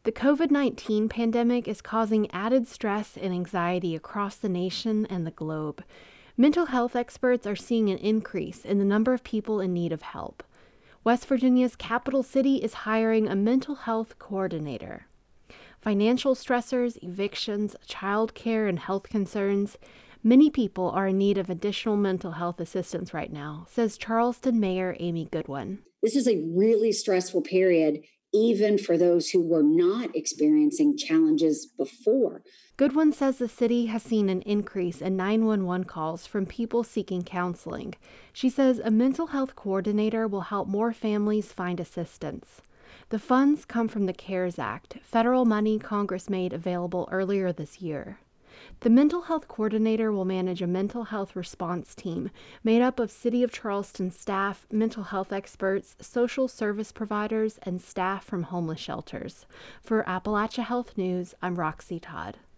The COVID-19 pandemic is causing added stress and anxiety across the nation and the globe. Mental health experts are seeing an increase in the number of people in need of help. West Virginia's capital city is hiring a mental health coordinator. Financial stressors, evictions, childcare, and health concerns. Many people are in need of additional mental health assistance right now, says Charleston Mayor Amy Goodwin. This is a really stressful period, even for those who were not experiencing challenges before. Goodwin says the city has seen an increase in 911 calls from people seeking counseling. She says a mental health coordinator will help more families find assistance. The funds come from the CARES Act, federal money Congress made available earlier this year. The mental health coordinator will manage a mental health response team made up of City of Charleston staff, mental health experts, social service providers, and staff from homeless shelters. For Appalachia Health News, I'm Roxy Todd.